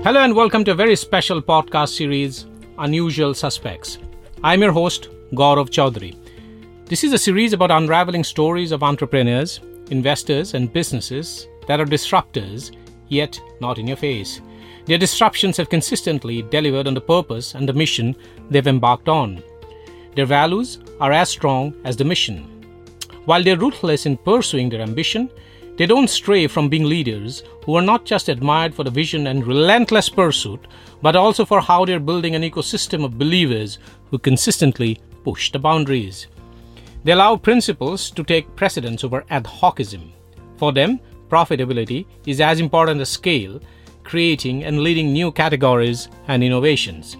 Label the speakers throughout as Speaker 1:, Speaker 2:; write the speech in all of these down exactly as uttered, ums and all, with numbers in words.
Speaker 1: Hello and welcome to a very special podcast series, Unusual Suspects. I'm your host, Gaurav Chaudhary. This is a series about unraveling stories of entrepreneurs, investors and businesses that are disruptors, yet not in your face. Their disruptions have consistently delivered on the purpose and the mission they've embarked on. Their values are as strong as the mission. While they're ruthless in pursuing their ambition, they don't stray from being leaders who are not just admired for the vision and relentless pursuit, but also for how they're building an ecosystem of believers who consistently push the boundaries. They allow principles to take precedence over ad hocism. For them, profitability is as important as scale, creating and leading new categories and innovations.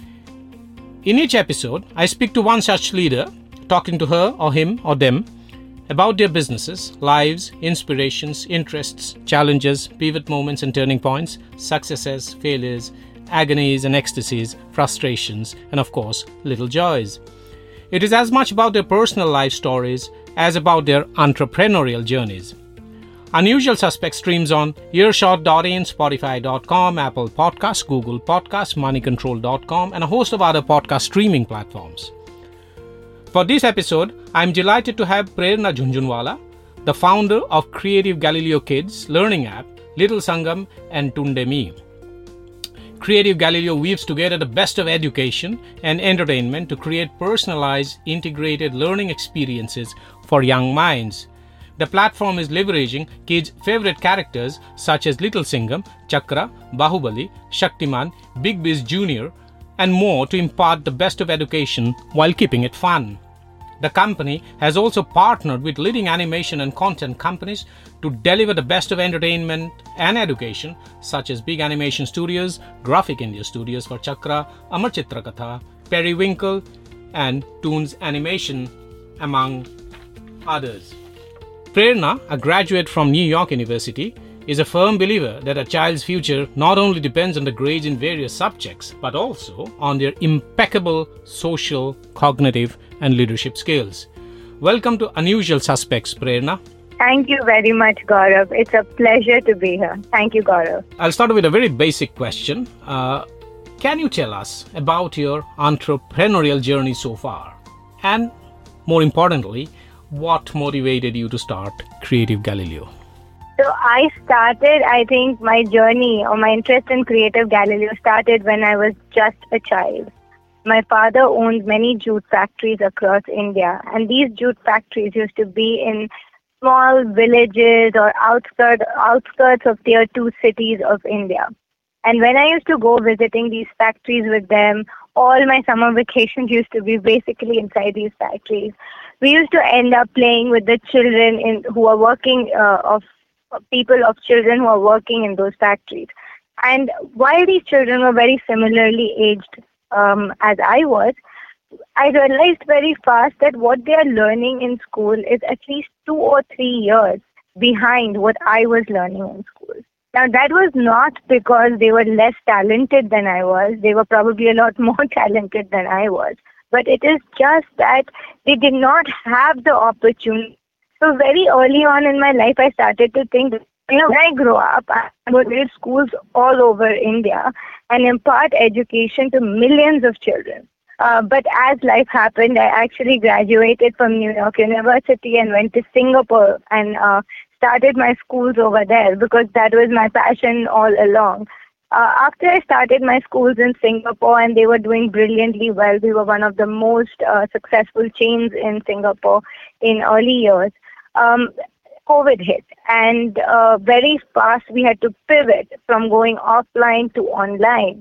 Speaker 1: In each episode, I speak to one such leader, talking to her or him or them about their businesses, lives, inspirations, interests, challenges, pivot moments and turning points, successes, failures, agonies and ecstasies, frustrations, and of course, little joys. It is as much about their personal life stories as about their entrepreneurial journeys. Unusual Suspects streams on earshot dot in, spotify dot com, Apple Podcasts, Google Podcasts, money control dot com, and a host of other podcast streaming platforms. For this episode, I am delighted to have Prerna Jhunjhunwala, the founder of Creative Galileo Kids learning app, Little Sangam and Tunde Me. Creative Galileo weaves together the best of education and entertainment to create personalized, integrated learning experiences for young minds. The platform is leveraging kids' favorite characters such as Little Singam, Chakra, Bahubali, Shaktiman, Big Biz Junior, and more to impart the best of education while keeping it fun. The company has also partnered with leading animation and content companies to deliver the best of entertainment and education, such as Big Animation Studios, Graphic India Studios for Chakra, Amar Chitra Katha, Periwinkle, and Toons Animation, among others. Prerna, a graduate from New York University, is a firm believer that a child's future not only depends on the grades in various subjects, but also on their impeccable social, cognitive, and leadership skills. Welcome to Unusual Suspects, Prerna.
Speaker 2: Thank you very much, Gaurav. It's a pleasure to be here. Thank you, Gaurav.
Speaker 1: I'll start with a very basic question. Uh, can you tell us about your entrepreneurial journey so far? And more importantly, what motivated you to start Creative Galileo?
Speaker 2: So I started, I think my journey or my interest in Creative Galileo started when I was just a child. My father owned many jute factories across India, and these jute factories used to be in small villages or outskirts, outskirts of tier two cities of India. And when I used to go visiting these factories with them, all my summer vacations used to be basically inside these factories. We used to end up playing with the children in, who are working uh, of people of children who are working in those factories. And while these children were very similarly aged um, as I was, I realized very fast that what they are learning in school is at least two or three years behind what I was learning in school. Now, that was not because they were less talented than I was. They were probably a lot more talented than I was. But it is just that they did not have the opportunity. So very early on in my life, I started to think, you know, when I grow up, I'm going to build schools all over India and impart education to millions of children. Uh, but as life happened, I actually graduated from New York University and went to Singapore and uh, started my schools over there because that was my passion all along. Uh, after I started my schools in Singapore and they were doing brilliantly well, we were one of the most uh, successful chains in Singapore in early years. Um, COVID hit, and uh, very fast we had to pivot from going offline to online.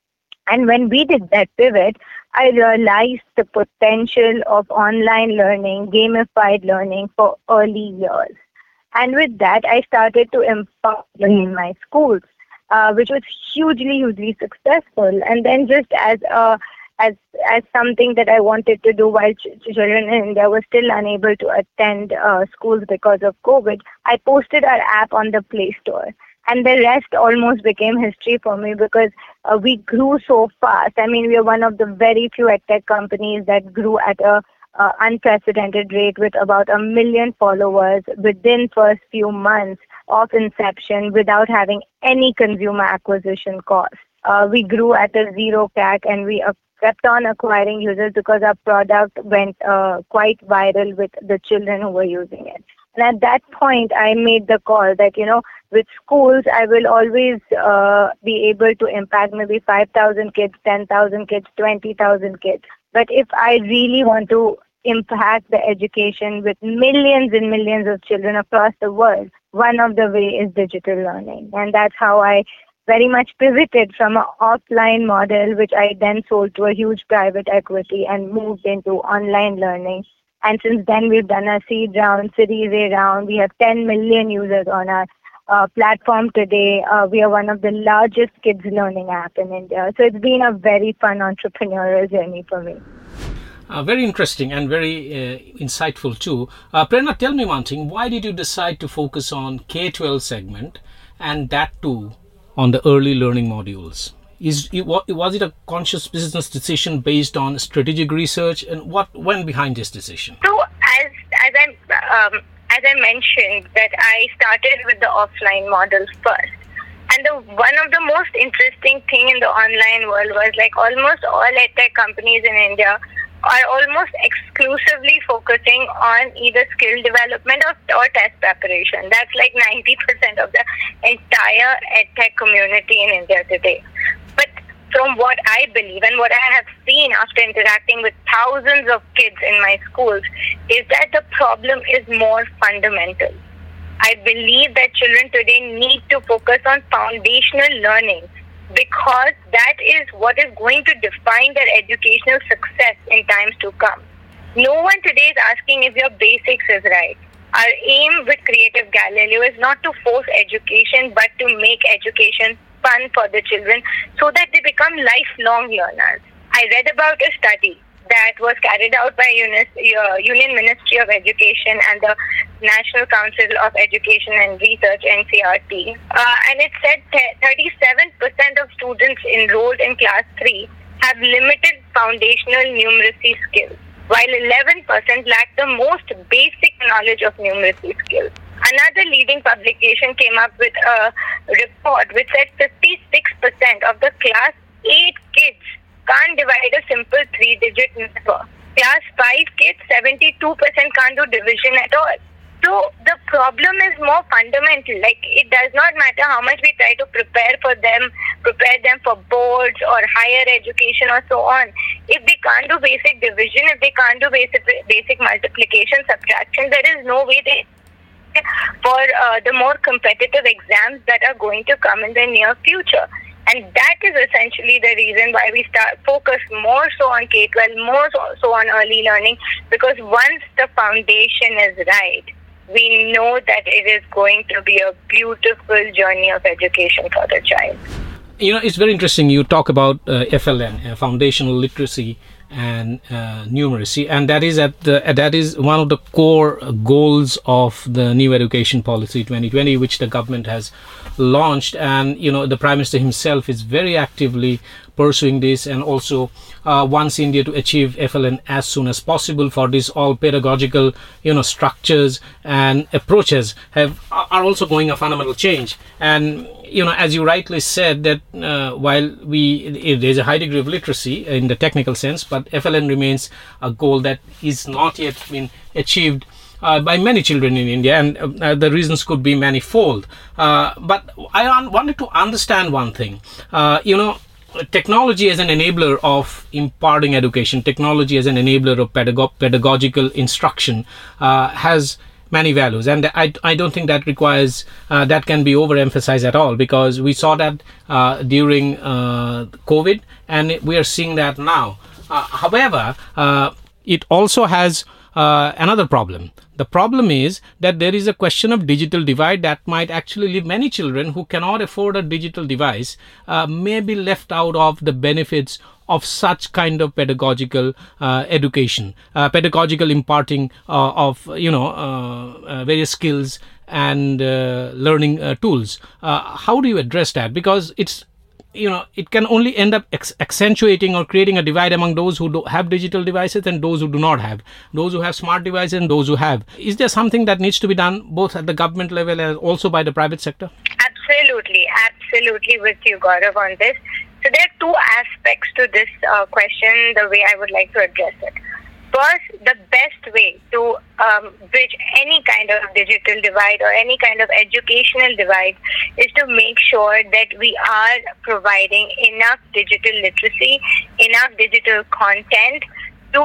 Speaker 2: And when we did that pivot, I realized the potential of online learning, gamified learning for early years. And with that, I started to impart in my schools, uh, which was hugely, hugely successful. And then just as a as as something that I wanted to do while ch- children in India were still unable to attend uh, schools because of COVID, I posted our app on the Play Store. And the rest almost became history for me because uh, we grew so fast. I mean, we are one of the very few edtech companies that grew at a uh, unprecedented rate with about a million followers within first few months. of inception without having any consumer acquisition cost. Uh, we grew at a zero C A C and we uh, kept on acquiring users because our product went uh, quite viral with the children who were using it. And at that point, I made the call that, you know, with schools, I will always uh, be able to impact maybe five thousand kids, ten thousand kids, twenty thousand kids. But if I really want to impact the education with millions and millions of children across the world, one of the way is digital learning. And that's how I very much pivoted from an offline model, which I then sold to a huge private equity and moved into online learning. And since then, we've done a seed round, Series A round. We have ten million users on our uh, platform today. Uh, we are one of the largest kids learning app in India. So it's been a very fun entrepreneurial journey for me.
Speaker 1: Uh, very interesting and very uh, insightful too. Uh, Prerna, tell me one thing. Why did you decide to focus on K twelve segment and that too on the early learning modules? Is was it a conscious business decision based on strategic research, and what went behind this decision?
Speaker 2: So as as I um, as I mentioned that I started with the offline model first, and the one of the most interesting thing in the online world was like almost all edtech companies in India are almost exclusively focusing on either skill development or, or test preparation. That's like ninety percent of the entire edtech community in India today. But from what I believe and what I have seen after interacting with thousands of kids in my schools is that the problem is more fundamental. I believe that children today need to focus on foundational learning because that is what is going to define their educational success in times to come. No one today is asking if your basics is right. Our aim with Creative Galileo is not to force education but to make education fun for the children so that they become lifelong learners. I read about a study that was carried out by Union Ministry of Education and the National Council of Education and Research, N C R T, uh, and it said thirty-seven percent of students enrolled in class three have limited foundational numeracy skills, while eleven percent lack the most basic knowledge of numeracy skills. Another leading publication came up with a report which said fifty-six percent of the class eight kids can't divide a simple three-digit number. Class five kids, seventy-two percent can't do division at all. So the problem is more fundamental. Like, it does not matter how much we try to prepare for them, prepare them for boards or higher education or so on. If they can't do basic division, if they can't do basic basic multiplication, subtraction, there is no way they for uh, the more competitive exams that are going to come in the near future. And that is essentially the reason why we start focus more so on K twelve, more so, so on early learning, because once the foundation is right, we know that it is going to be a beautiful journey of education for the child.
Speaker 1: You know, it's very interesting. You talk about uh, F L N, uh, foundational literacy and uh, numeracy, and that is at the uh, that is one of the core goals of the new education policy twenty twenty, which the government has launched. And you know, the Prime Minister himself is very actively pursuing this, and also uh, wants India to achieve F L N as soon as possible. For this, all pedagogical, you know, structures and approaches have are also going a fundamental change. And you know, as you rightly said, that uh, while we there's a high degree of literacy in the technical sense, but F L N remains a goal that is not yet been achieved Uh, by many children in India, and uh, the reasons could be manifold. Uh, but I un- wanted to understand one thing. Uh, you know, technology as an enabler of imparting education, technology as an enabler of pedago- pedagogical instruction uh, has many values, and I, I don't think that requires uh, that can be overemphasized at all, because we saw that uh, during uh, COVID, and we are seeing that now. Uh, however, uh, it also has uh, another problem. The problem is that there is a question of digital divide that might actually leave many children who cannot afford a digital device uh, may be left out of the benefits of such kind of pedagogical uh, education, uh, pedagogical imparting uh, of, you know, uh, uh, various skills and uh, learning uh, tools. Uh, how do you address that? Because it's you know, it can only end up ex- accentuating or creating a divide among those who do have digital devices and those who do not have, those who have smart devices and those who have. Is there something that needs to be done both at the government level and also by the private sector?
Speaker 2: Absolutely, absolutely with you, Gaurav, on this. So there are two aspects to this uh, question, the way I would like to address it. First, the best way to um, bridge any kind of digital divide or any kind of educational divide is to make sure that we are providing enough digital literacy, enough digital content to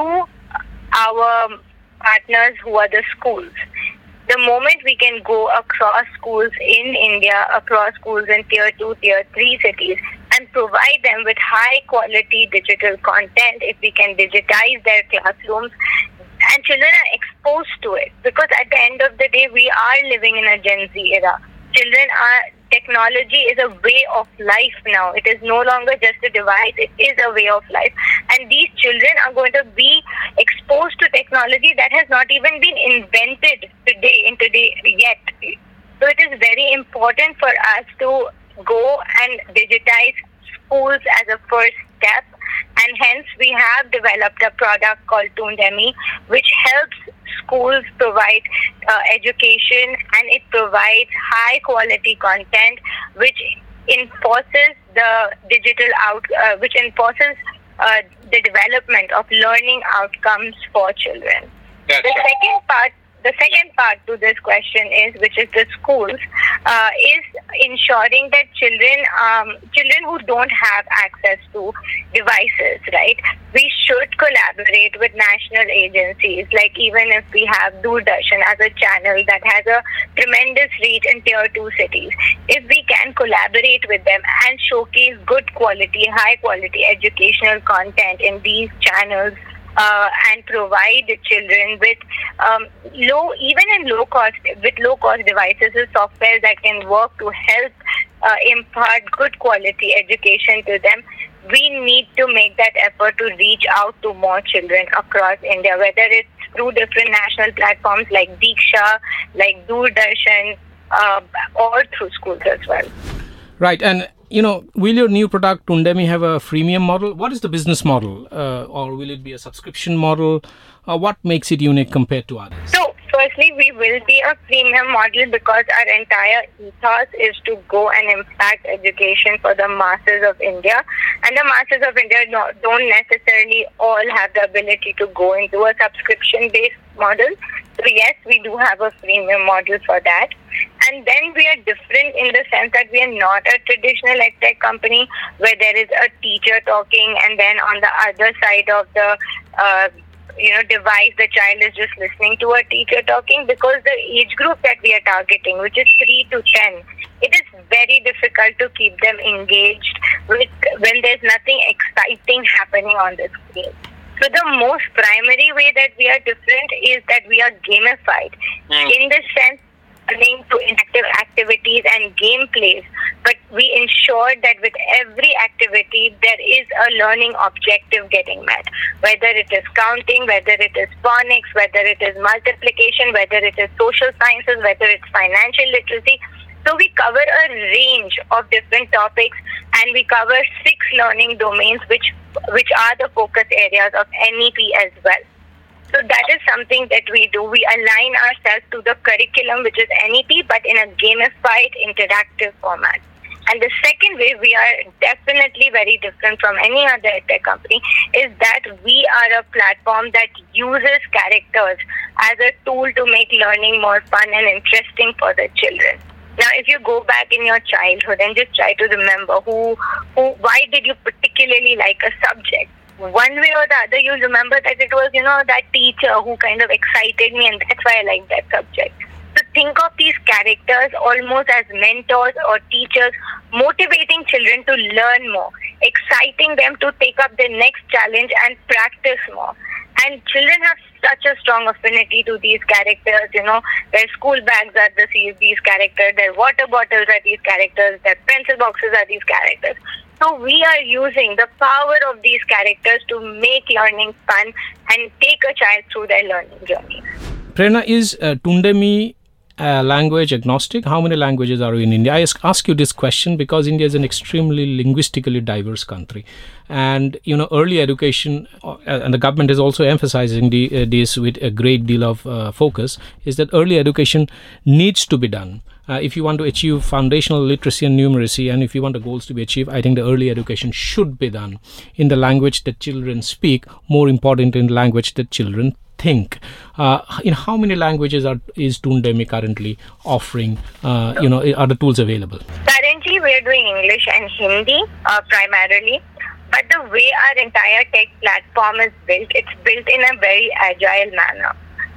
Speaker 2: our partners who are the schools. The moment we can go across schools in India, across schools in tier two, tier three cities, and provide them with high quality digital content, if we can digitize their classrooms, and children are exposed to it. Because at the end of the day, we are living in a Gen Z era. Children are, technology is a way of life now. It is no longer just a device, it is a way of life. And these children are going to be exposed to technology that has not even been invented today, in today yet. So it is very important for us to go and digitize schools as a first step, and hence we have developed a product called Toondemi, which helps schools provide uh, education, and it provides high quality content which enforces the digital out uh, which enforces uh, the development of learning outcomes for children. That's the right. second part The second part to this question is, which is the schools, uh, is ensuring that children, um, children who don't have access to devices, right? We should collaborate with national agencies, like even if we have Doordarshan as a channel that has a tremendous reach in tier two cities, if we can collaborate with them and showcase good quality, high quality educational content in these channels, Uh, and provide children with um, low, even in low cost, with low cost devices and software that can work to help uh, impart good quality education to them. We need to make that effort to reach out to more children across India, whether it's through different national platforms like Diksha, like Doordarshan, uh, or through schools as well.
Speaker 1: Right, and you know, will your new product Toondemi have a freemium model? What is the business model, uh, or will it be a subscription model? Uh, what makes it unique compared to others?
Speaker 2: So, firstly, we will be a freemium model because our entire ethos is to go and impact education for the masses of India. And the masses of India don't necessarily all have the ability to go into a subscription-based model. So, yes, we do have a freemium model for that. And then we are different in the sense that we are not a traditional edtech company where there is a teacher talking and then on the other side of the uh, you know device, the child is just listening to a teacher talking, because the age group that we are targeting, which is three to ten, it is very difficult to keep them engaged with when there's nothing exciting happening on the screen. So the most primary way that we are different is that we are gamified mm. in the sense learning to interactive activities and gameplays, but we ensure that with every activity there is a learning objective getting met, whether it is counting, whether it is phonics, whether it is multiplication, whether it is social sciences, whether it's financial literacy. So we cover a range of different topics, and we cover six learning domains which which are the focus areas of N E P as well. So that is something that we do. We align ourselves to the curriculum, which is N E P, but in a gamified, interactive format. And the second way we are definitely very different from any other edtech company is that we are a platform that uses characters as a tool to make learning more fun and interesting for the children. Now, if you go back in your childhood and just try to remember who, who, why did you particularly like a subject? One way or the other, you'll remember that it was, you know, that teacher who kind of excited me, and that's why I like that subject. So think of these characters almost as mentors or teachers, motivating children to learn more, exciting them to take up the next challenge and practice more. And children have such a strong affinity to these characters, you know, their school bags are the, these characters, their water bottles are these characters, their pencil boxes are these characters. So we are using the power of these characters to make learning fun and take a child through their learning journey.
Speaker 1: Prerna, is uh, Toondemi uh, language agnostic? How many languages are in India? I ask, ask you this question because India is an extremely linguistically diverse country. And, you know, early education, uh, and the government is also emphasizing the, uh, this with a great deal of uh, focus, is that early education needs to be done. Uh, if you want to achieve foundational literacy and numeracy, and if you want the goals to be achieved, I think the early education should be done in the language that children speak, more important in the language that children think. Uh, in how many languages are is Toondemi currently offering, uh, you know, are the tools available?
Speaker 2: Currently, we're doing English and Hindi uh, primarily. But the way our entire tech platform is built, it's built in a very agile manner.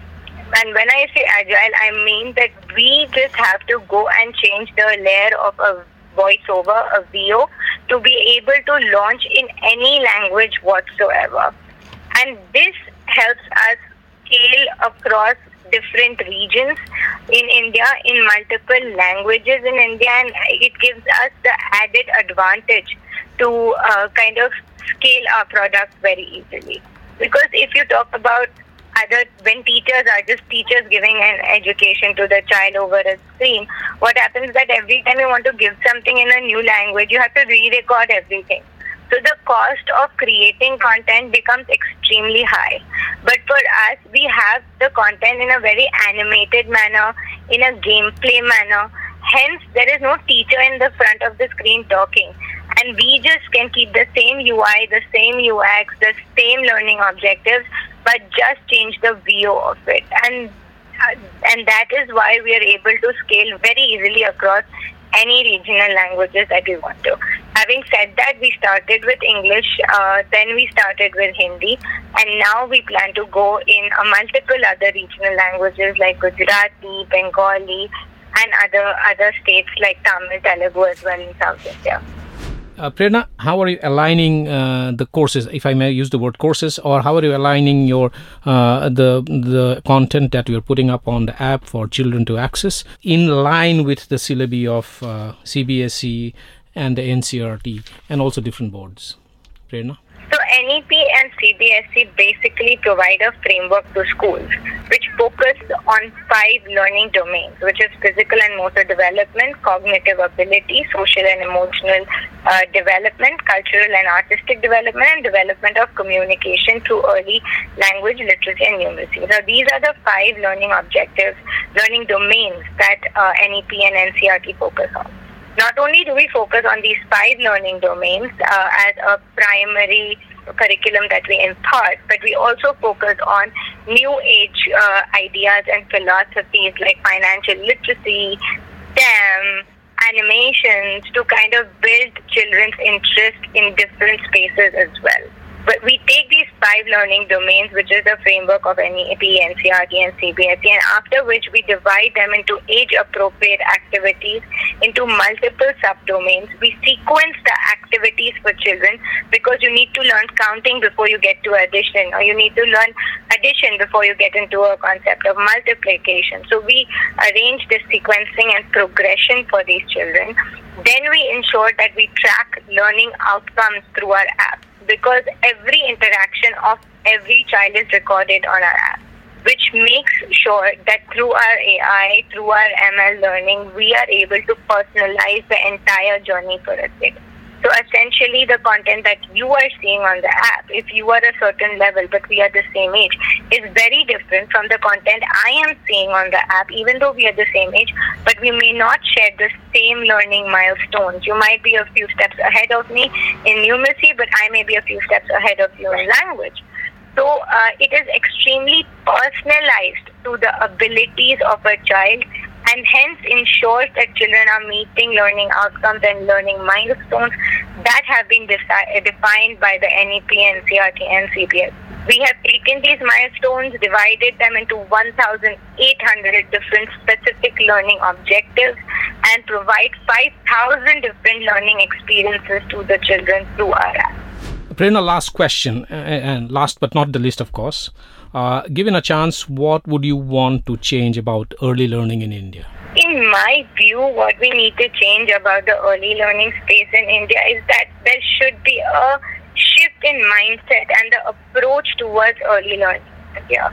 Speaker 2: And when I say agile, I mean that we just have to go and change the layer of a voiceover, a V O, to be able to launch in any language whatsoever. And this helps us scale across different regions in India, in multiple languages in India, and it gives us the added advantage to uh, kind of scale our product very easily. Because if you talk about other, when teachers are just teachers giving an education to the child over a screen, what happens is that every time you want to give something in a new language, you have to re-record everything. So the cost of creating content becomes extremely high. But for us, we have the content in a very animated manner, in a gameplay manner. Hence, there is no teacher in the front of the screen talking. And we just can keep the same U I, the same U X, the same learning objectives, but just change the V O of it. And uh, and that is why we are able to scale very easily across any regional languages that we want to. Having said that, we started with English, uh, then we started with Hindi, and now we plan to go in uh, multiple other regional languages like Gujarati, Bengali, and other other states like Tamil, Telugu as well in South India.
Speaker 1: Uh, Prerna, how are you aligning uh, the courses, if I may use the word courses, or how are you aligning your uh, the the content that you're putting up on the app for children to access in line with the syllabi of uh, C B S E and the N C R T and also different boards? Prerna?
Speaker 2: So N E P and C B S E basically provide a framework to schools which focus on five learning domains, which is physical and motor development, cognitive ability, social and emotional uh, development, cultural and artistic development, and development of communication through early language, literacy, and numeracy. So these are the five learning objectives, learning domains that uh, N E P and N C R T focus on. Not only do we focus on these five learning domains uh, as a primary curriculum that we impart, but we also focus on new age uh, ideas and philosophies like financial literacy, STEM, animations, to kind of build children's interest in different spaces as well. But we take these five learning domains, which is the framework of N E P, N C R T, and C B S E, and after which we divide them into age-appropriate activities into multiple subdomains. We sequence the activities for children because you need to learn counting before you get to addition, or you need to learn addition before you get into a concept of multiplication. So we arrange the sequencing and progression for these children. Then we ensure that we track learning outcomes through our app, because every interaction of every child is recorded on our app, which makes sure that through our A I, through our M L learning, we are able to personalize the entire journey for a kid. So essentially, the content that you are seeing on the app, if you are a certain level but we are the same age, is very different from the content I am seeing on the app, even though we are the same age, but we may not share the same learning milestones. You might be a few steps ahead of me in numeracy, but I may be a few steps ahead of you in language. So uh, it is extremely personalized to the abilities of a child, and hence ensures that children are meeting learning outcomes and learning milestones that have been deci- defined by the N E P, N C R T, and C B S. We have taken these milestones, divided them into one thousand eight hundred different specific learning objectives, and provide five thousand different learning experiences to the children through our app.
Speaker 1: Prerna, last question, and last but not the least, of course. Uh, given a chance, what would you want to change about early learning in India?
Speaker 2: In my view, what we need to change about the early learning space in India is that there should be a shift in mindset and the approach towards early learning. Yeah.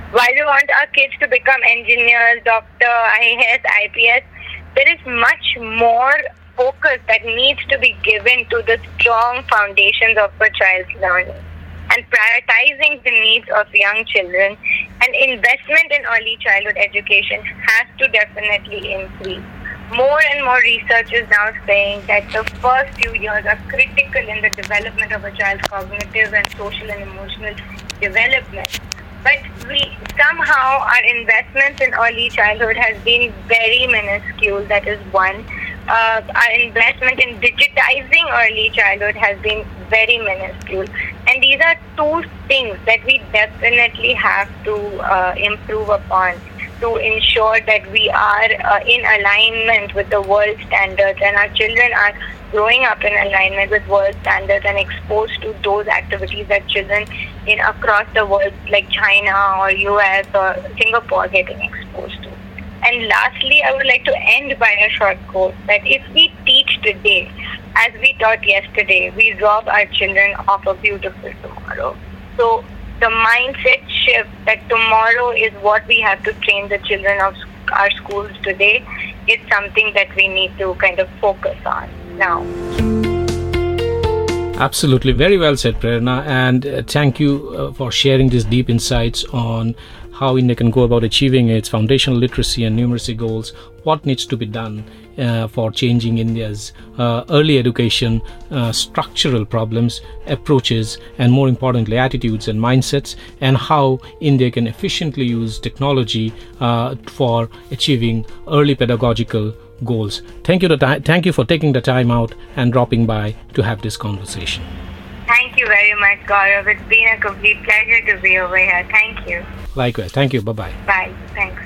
Speaker 2: while we want our kids to become engineers, doctor, I A S, I P S, there is much more focus that needs to be given to the strong foundations of a child's learning and prioritizing the needs of young children. And investment in early childhood education has to definitely increase. More and more research is now saying that the first few years are critical in the development of a child's cognitive and social and emotional development. But we somehow our investments in early childhood has been very minuscule. That is one. Uh, our investment in digitizing early childhood has been very minuscule. And these are two things that we definitely have to uh, improve upon to ensure that we are uh, in alignment with the world standards and our children are growing up in alignment with world standards and exposed to those activities that children in across the world like China or U S or Singapore are getting exposed to. And lastly, I would like to end by a short quote that if we teach today as we taught yesterday, we rob our children of a beautiful tomorrow. So the mindset shift that tomorrow is what we have to train the children of our schools today is something that we need to kind of focus on now.
Speaker 1: Absolutely. Very well said, Prerna. And uh, thank you uh, for sharing these deep insights on how India can go about achieving its foundational literacy and numeracy goals, what needs to be done uh, for changing India's uh, early education, uh, structural problems, approaches, and more importantly, attitudes and mindsets, and how India can efficiently use technology uh, for achieving early pedagogical goals. Thank you, to th- thank you for taking the time out and dropping by to have this conversation.
Speaker 2: Thank you very much, Gaurav. It's been a complete pleasure to be over here. Thank you.
Speaker 1: Likewise. Thank you. Bye-bye.
Speaker 2: Bye. Thanks.